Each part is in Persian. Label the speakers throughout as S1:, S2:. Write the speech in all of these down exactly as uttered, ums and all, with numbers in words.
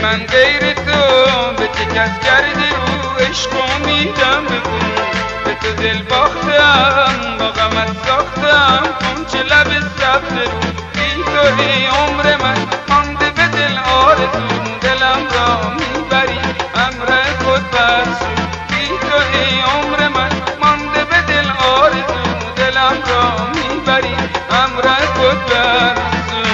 S1: من غیر تو به چه کس کردی رو عشق امیدم بگو به تو دل باختم با غمت ساختم کن چه لب سبز رو بی تو ای عمر من مانده به دل آرزو دلم را میبری امر خود برسو بی تو ای عمر من مانده به دل آرزو دلم را میبری امر خود برسو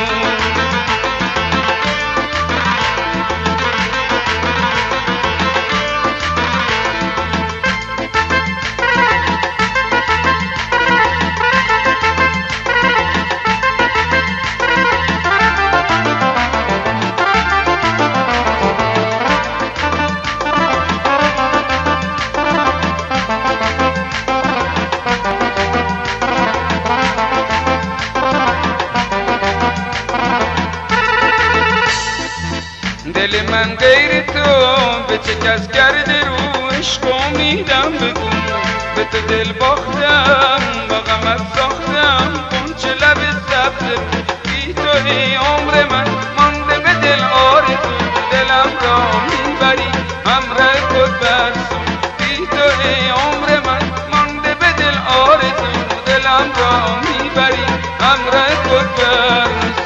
S1: دل من غیر تو به چه کس کرده رو عشق امیدم بگو به تو دل باختم با غمت ساختم کن چه لب سبز رو بی تو ای عمر من مانده به دل آرزو دلم را میبری امر خود برسو بی تو ای عمر من مانده به دل آرزو دلم را میبری امر خود برسو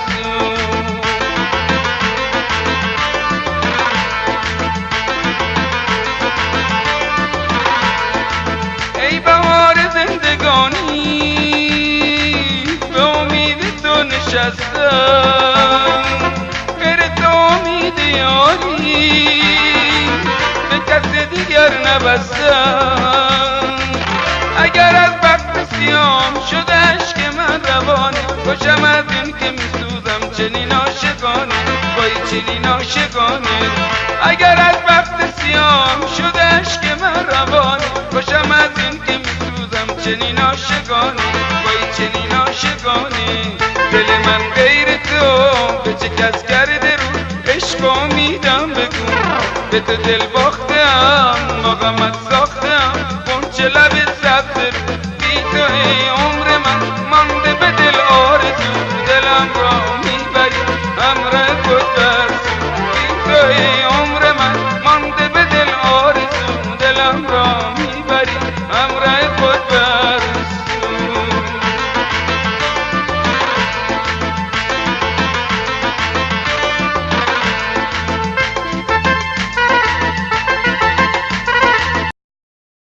S1: ای بهار زندگانی به امید تو نشستم غیر تو امید یاری به کس دیگر نبستم اگر از وقت سیام شده اشک من روانه خوشم از این که میسوزم چنین عاشقانه وای چنین عاشقانه اگر از وقت سیام شده اشک من روانه خوشم از این که میسوزم چنین عاشقانه وای چنین عاشقانه دل من غیر تو به چه کس کرده رو عشق امیدم بگو به تو دل باختم با غمت ساختم کن چه لب سبز